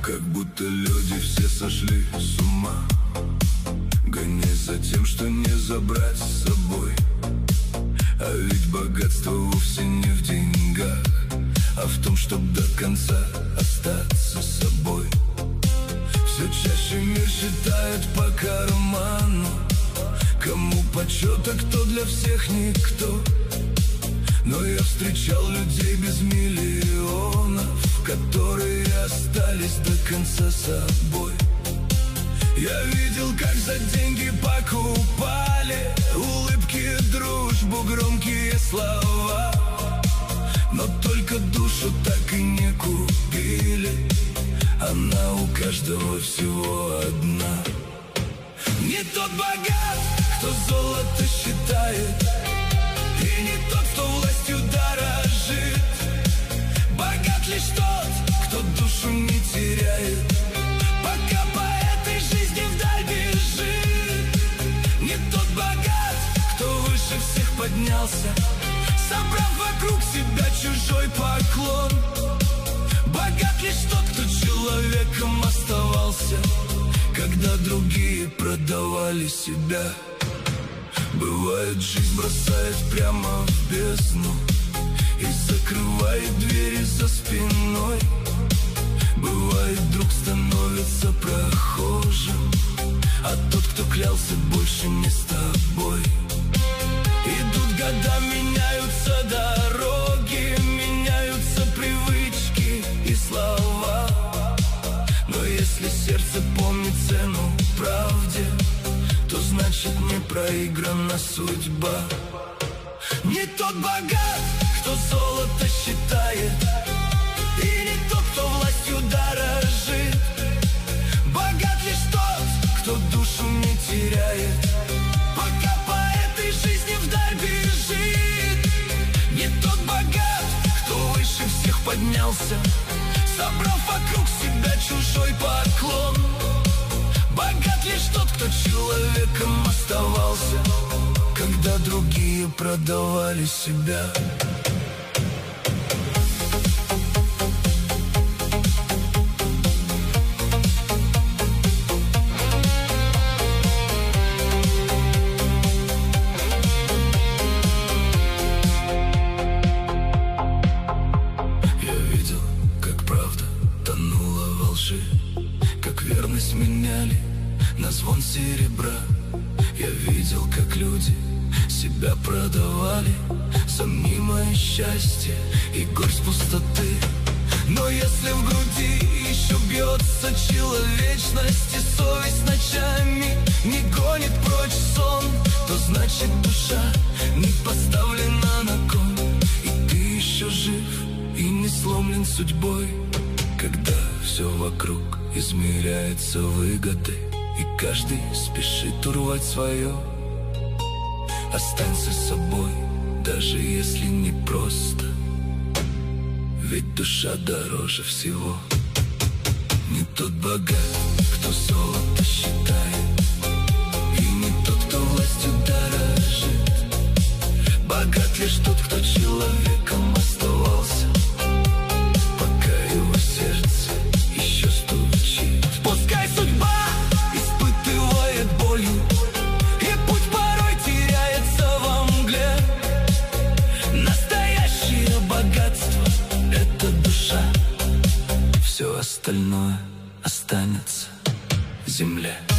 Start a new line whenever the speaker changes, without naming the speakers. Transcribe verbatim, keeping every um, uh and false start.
Как будто люди все сошли с ума, гонясь за тем, что не забрать с собой. А ведь богатство вовсе не в деньгах, а в том, чтоб до конца остаться собой. Все чаще мир считает по карману, кому почет, а кто для всех никто. Но я встречал людей без миллионов, которые остались до конца собой. Я видел, как за деньги покупали улыбки, дружбу, громкие слова, но только душу так и не купили. Она у каждого всего одна. Не тот богат, кто золото считает, и не тот, кто властью дорожит. Богат лишь тот, кто душу не теряет, пока по этой жизни вдаль бежит. Не тот богат, кто выше всех поднялся, собрав вокруг себя чужой поклон. Богат лишь тот, кто человеком оставался, когда другие продавали себя. Бывает, жизнь бросает прямо в бездну и закрывает двери за спиной. Бывает, друг становится прохожим, а тот, кто клялся, больше не с тобой. Идут года, меняются дороги, меняются привычки и слова. Но если сердце помнит цену правде, то значит не проиграна судьба. Не тот богат, кто золото считает, и не тот, кто властью дорожит. Богат лишь тот, кто душу не теряет, пока по этой жизни вдаль бежит. Не тот богат, кто выше всех поднялся, собрав вокруг себя чужой поклон. Богат лишь тот, кто человеком оставался, когда другие продавали себя. Я видел, как правда тонула во лжи, как верность меняли на звон серебра. Я видел, как люди себя продавали за мнимое счастье и горсть пустоты. Но если в груди еще бьется человечность, и совесть ночами не гонит прочь сон, то значит душа не поставлена на кон, и ты еще жив и не сломлен судьбой. Когда все вокруг измеряется выгодой, и каждый спешит урвать свое, останься собой, даже если не просто, ведь душа дороже всего. Не тот богат, кто золото считает, и не тот, кто властью дорожит. Богат лишь тот, кто человеком оставался, пока его сердце еще стучит. Пускай судьба испытывает болью, и путь порой теряется во мгле. Настоящее богатство — это душа, все остальное останется в земле.